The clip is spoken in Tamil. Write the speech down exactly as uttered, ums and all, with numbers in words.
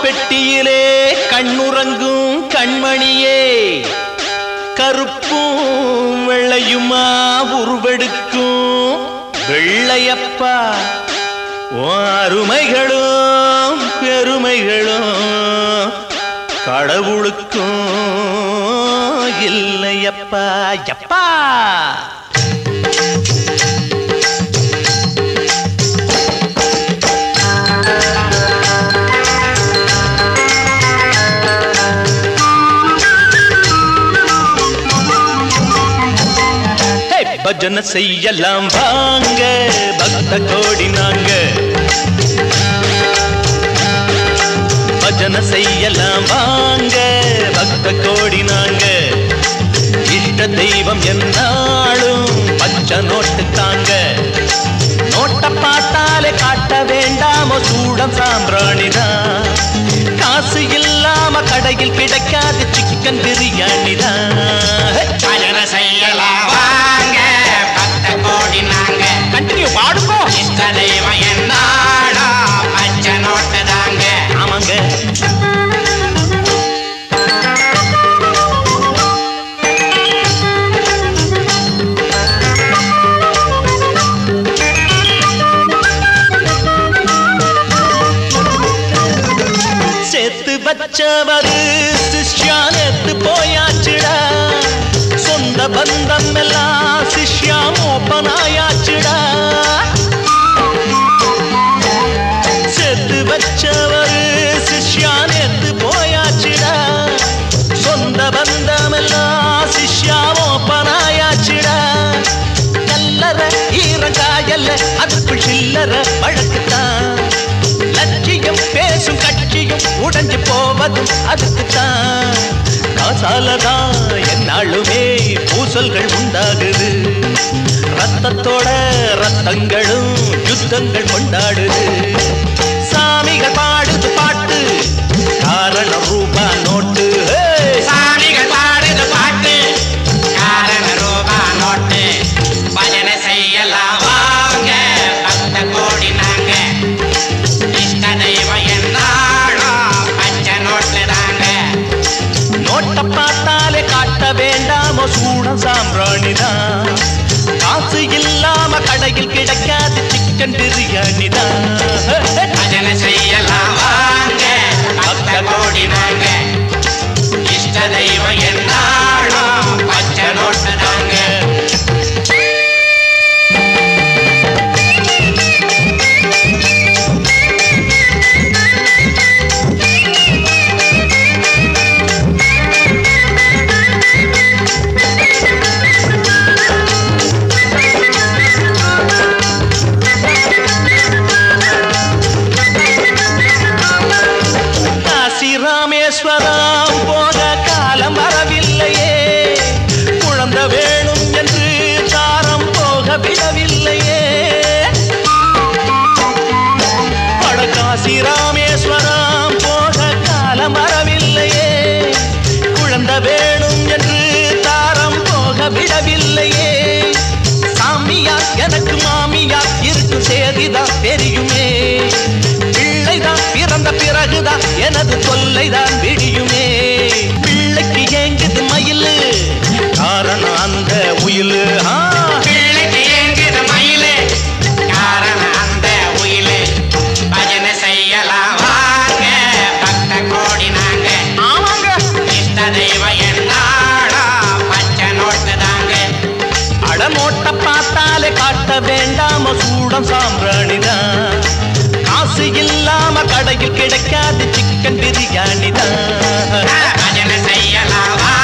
பெட்டியிலே கண்ணுறங்கும் கண்மணியே கருப்பும் வெள்ளையுமா உருவெடுக்கும் வெள்ளையப்பா அருமைகளும் பெருமைகளும் கடவுளுக்கும் இல்லையப்பா யப்பா. பஜனை செய்யலாம் வாங்க பக்த கோடி நாங்க பஜனை செய்யலாம் வாங்க பக்த கோடி நாங்க இஷ்ட தெய்வம் என்னாலும் பச்சை நோட்டு தாங்க நோட்ட பார்த்தாலே காட்ட வேண்டாமோ சூடம் சாம்பிராணிதான் காசு இல்லாம கடையில் கிடைக்காது சிக்கன் பிரியாணி தான். பஜனை செய்யலாம் கண்டினியூ பாடுப்போ. இஷ்ட தெய்வம் என்னாடா பச்சை நோட்டு தாங்க. ஆமாங்க. சேர்த்து வச்சவரு சிஷ்யானத்து போயாச்சுடா சொந்த பந்தம் எல்லாம் சிஷ்யா மோப்பனாயாச்சுடா சேர்த்து வச்சவரு சிஷ்யானத்து போயாச்சுடா சொந்த பந்தம் எல்லாம் சிஷ்யா மோப்பனாயாச்சுடா கல்லற ஈரங்காயல்ல அதுக்குள் சில்லற வழக்குத்தான் லட்சியம் பேசும் கட்சியும் உடைஞ்சு போவதும் அதுக்குத்தான் காசாலதான் என்னாலுமே பூசல்கள் உண்டாகுது ரத்தத்தோட ரத்தங்களும் யுத்தங்கள் கொண்டாடுது சாமிகள் பாடுது பாட்டு காரண ரூபா நோட்டு சாமிகள் பாடுது பாட்டு காரண ரூபா நோட்டு பஜனை செய்யலாம் வாங்க பக்த கோடி நாங்க இஷ்ட தெய்வம் என்னாலும் பச்சை நோட்டு தாங்க நோட்ட பார்த்தாலே காட்ட வேண்டாமோ சூடம் சாம்பிராணிதான் காசு இல்லாம கடையில் கிடைக்காது சிக்கன் பிரியாணி தான். பஜனை செய்யலாம் வாங்க பக்த கோடி நாங்க இஷ்ட தெய்வம் என்னாலும் பச்சை நோட்டு தாங்க. ராமேஸ்வரம் போக காலம் வரவில்லையே குழந்த வேணும் என்று தாரம் போக விடவில்லையே வடகாசி ராமேஸ்வரம் போக காலம் வரவில்லையே குழந்த வேணும் என்று தாரம் போக விடவில்லையே சாமியா எனக்கு மாமியா இருக்கும் சேதிதான் தெரியுமே பிள்ளைதான் பிறந்த பிறகுதான் எனது தொல்லைதான் விடியுமே பிள்ளைக்கு ஏங்குது மயிலு காரணம் அந்த உயிலு பிள்ளைக்கு ஏங்குது மயிலு காரணம் அந்த உயிலு பஜனை செய்யலாம் வாங்க பக்த கோடி நாங்க ஆமாங்க இஷ்ட தெய்வம் என்னாடா பச்சை நோட்டு தாங்க அட நோட்ட பார்த்தாலே காட்ட வேண்டாம சூடம் சாம்பிராணிதான் காசு இல்லாம கடையில் கிடைக்காது சிக்கன் பிரியாணி தான். பஜனை செய்யலாம்